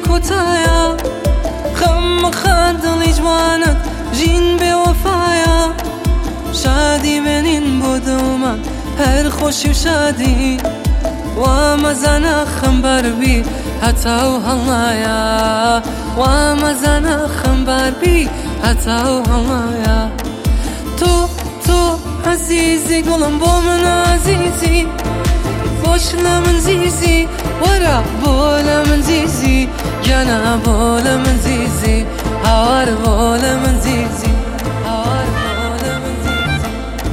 کۆتایە خەممەخە دڵی جوانت ژین بێوەفایە شادی بێنین بۆ دڵمان هەر خۆشی و شادی وا مەزانە خەمبار بی هەتا و هەڵایە وا مەزانە خەمبار بی هەتا و هەڵایە تۆ عەزیزی گوڵم بۆ من عەزیزی خۆش لە من زیزی وەرە بۆ لە من زیزی گیانە بۆ لە من زیزی هاوار بۆ لە من زیزی هاوار بۆ لە من زیزی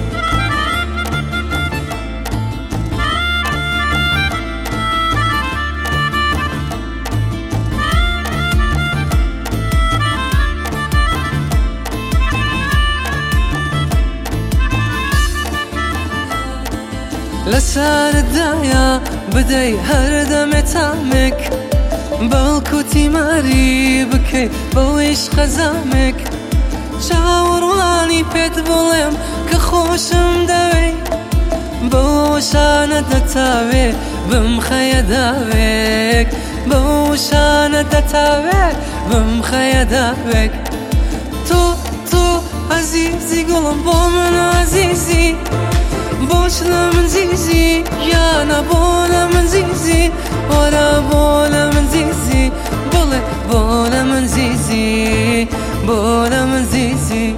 لەسەردایە بدەی هەردەمێ تامێک بەڵکو تیماری بکەی بەوەیش خەزامێک چاوەڕوانی پێت بڵێم کە خۆشم دەوێ بەو شانە دەتاوێ بمخەیە داوێک بەو شانە دەتاوێ بمخەیە داوێک تۆ عەزیزی گوڵم بۆ من عەزیزی بۆش لە من زیزی یانە بۆ لە من زیزی وەرە بۆ لە من زیزی بڵێ بۆ لە من زیزی بۆ لە من زیزی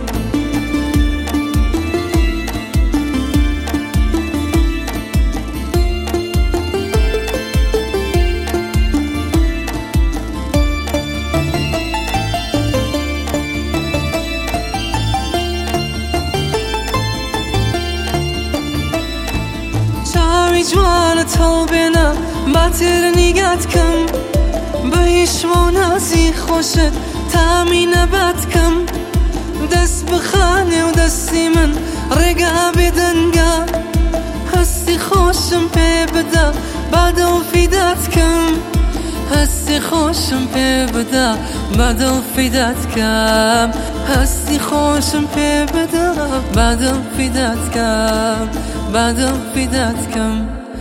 جوانت هەڵبێنە باتر نیگات کەم بە هیچمە و نازی خۆشت تامی نەبات کەم دەست بخانێ و دەستی من ڕێگا بێدەنگا هەستی خۆشم پێ بدە بادە و فیدات کەم هەستی خۆشم پێ بدە بادە و فیدات کەم هەستی خۆشم پێ بدە بادە و فیدات کەم بادە و فیدات کەم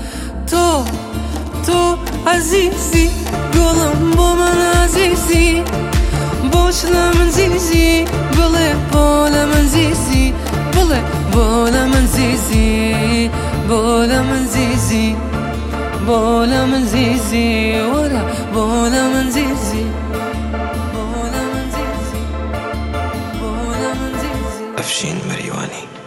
تۆ عەزیزی گوڵم بۆ من عەزیزی بۆش لە من زیزی بڵێ بۆ لە من زیزی بڵێ بۆ لە من زیزی بۆ لە من زیزی بۆ لە من زیزی وەرە بۆ لە من زیزی بۆ لە من زیزی بۆ لە من زیزی ئەفشین مەریوانی